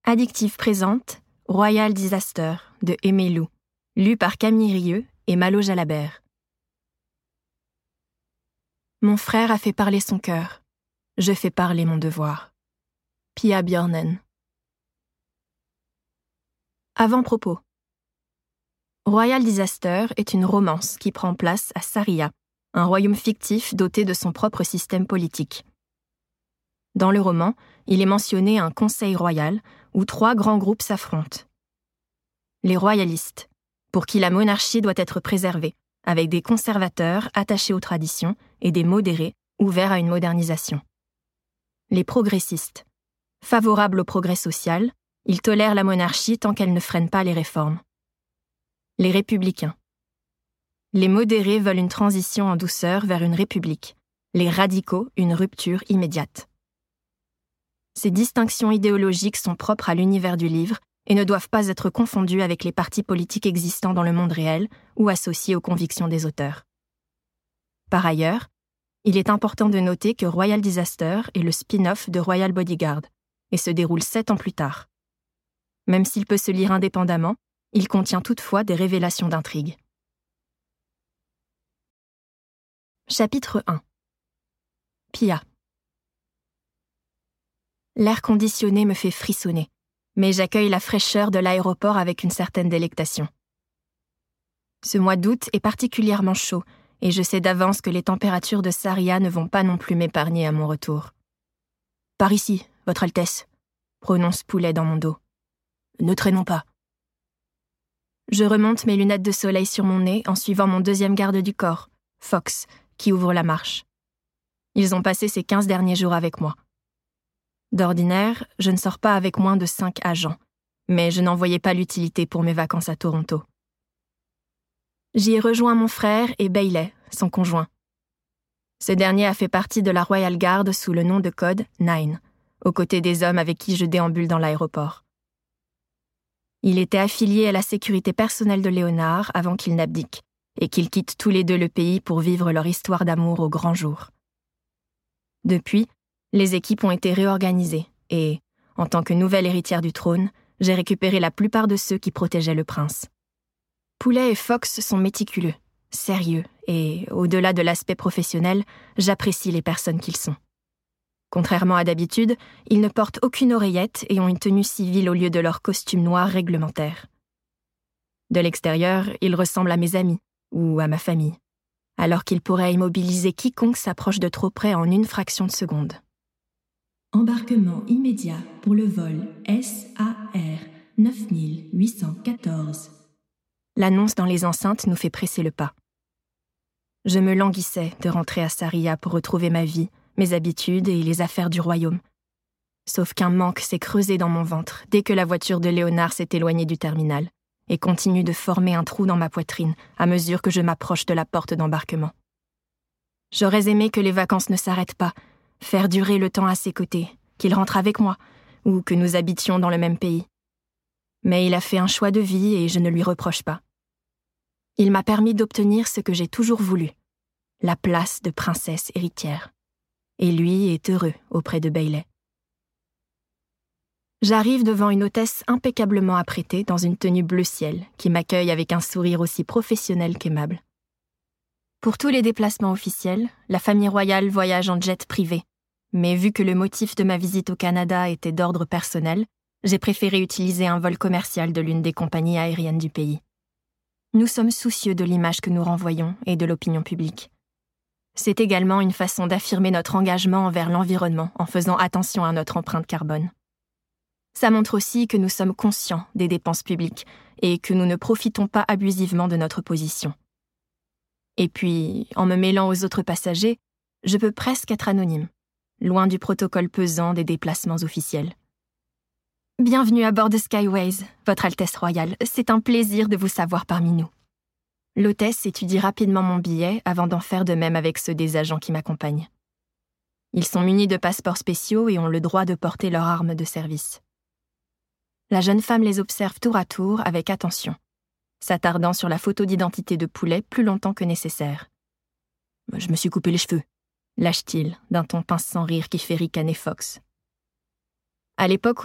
Addictive présente Royal Disaster de Aimé Loup, lu par Camille Rieu et Malo Jalabert. Mon frère a fait parler son cœur. Je fais parler mon devoir. Pia Björnen. Avant-propos. Royal Disaster est une romance qui prend place à Saria, un royaume fictif doté de son propre système politique. Dans le roman, il est mentionné un conseil royal où 3 grands groupes s'affrontent. Les royalistes, pour qui la monarchie doit être préservée, avec des conservateurs attachés aux traditions et des modérés ouverts à une modernisation. Les progressistes, favorables au progrès social, ils tolèrent la monarchie tant qu'elle ne freine pas les réformes. Les républicains. Les modérés veulent une transition en douceur vers une république, les radicaux une rupture immédiate. Ces distinctions idéologiques sont propres à l'univers du livre et ne doivent pas être confondues avec les partis politiques existants dans le monde réel ou associés aux convictions des auteurs. Par ailleurs, il est important de noter que Royal Disaster est le spin-off de Royal Bodyguard et se déroule 7 ans plus tard. Même s'il peut se lire indépendamment, il contient toutefois des révélations d'intrigue. Chapitre 1. Pia. L'air conditionné me fait frissonner, mais j'accueille la fraîcheur de l'aéroport avec une certaine délectation. Ce mois d'août est particulièrement chaud, et je sais d'avance que les températures de Saria ne vont pas non plus m'épargner à mon retour. « Par ici, Votre Altesse », prononce Poulet dans mon dos. « Ne traînons pas. » Je remonte mes lunettes de soleil sur mon nez en suivant mon deuxième garde du corps, Fox, qui ouvre la marche. Ils ont passé ces 15 derniers jours avec moi. D'ordinaire, je ne sors pas avec moins de 5 agents, mais je n'en voyais pas l'utilité pour mes vacances à Toronto. J'y ai rejoint mon frère et Bailey, son conjoint. Ce dernier a fait partie de la Royal Guard sous le nom de code 9, aux côtés des hommes avec qui je déambule dans l'aéroport. Il était affilié à la sécurité personnelle de Léonard avant qu'il n'abdique, et qu'ils quittent tous les deux le pays pour vivre leur histoire d'amour au grand jour. Depuis, les équipes ont été réorganisées et, en tant que nouvelle héritière du trône, j'ai récupéré la plupart de ceux qui protégeaient le prince. Poulet et Fox sont méticuleux, sérieux et, au-delà de l'aspect professionnel, j'apprécie les personnes qu'ils sont. Contrairement à d'habitude, ils ne portent aucune oreillette et ont une tenue civile au lieu de leur costume noir réglementaire. De l'extérieur, ils ressemblent à mes amis ou à ma famille, alors qu'ils pourraient immobiliser quiconque s'approche de trop près en une fraction de seconde. Embarquement immédiat pour le vol SAR 9814. L'annonce dans les enceintes nous fait presser le pas. Je me languissais de rentrer à Saria pour retrouver ma vie, mes habitudes et les affaires du royaume. Sauf qu'un manque s'est creusé dans mon ventre dès que la voiture de Léonard s'est éloignée du terminal et continue de former un trou dans ma poitrine à mesure que je m'approche de la porte d'embarquement. J'aurais aimé que les vacances ne s'arrêtent pas, faire durer le temps à ses côtés, qu'il rentre avec moi, ou que nous habitions dans le même pays. Mais il a fait un choix de vie et je ne lui reproche pas. Il m'a permis d'obtenir ce que j'ai toujours voulu, la place de princesse héritière. Et lui est heureux auprès de Bailey. J'arrive devant une hôtesse impeccablement apprêtée dans une tenue bleu ciel qui m'accueille avec un sourire aussi professionnel qu'aimable. Pour tous les déplacements officiels, la famille royale voyage en jet privé. Mais vu que le motif de ma visite au Canada était d'ordre personnel, j'ai préféré utiliser un vol commercial de l'une des compagnies aériennes du pays. Nous sommes soucieux de l'image que nous renvoyons et de l'opinion publique. C'est également une façon d'affirmer notre engagement envers l'environnement en faisant attention à notre empreinte carbone. Ça montre aussi que nous sommes conscients des dépenses publiques et que nous ne profitons pas abusivement de notre position. Et puis, en me mêlant aux autres passagers, je peux presque être anonyme, loin du protocole pesant des déplacements officiels. Bienvenue à bord de Skyways, Votre Altesse royale. C'est un plaisir de vous savoir parmi nous. L'hôtesse étudie rapidement mon billet avant d'en faire de même avec ceux des agents qui m'accompagnent. Ils sont munis de passeports spéciaux et ont le droit de porter leur arme de service. La jeune femme les observe tour à tour avec attention, s'attardant sur la photo d'identité de Poulet plus longtemps que nécessaire. « Je me suis coupé les cheveux », lâche-t-il d'un ton pince sans rire qui fait ricaner Fox. À l'époque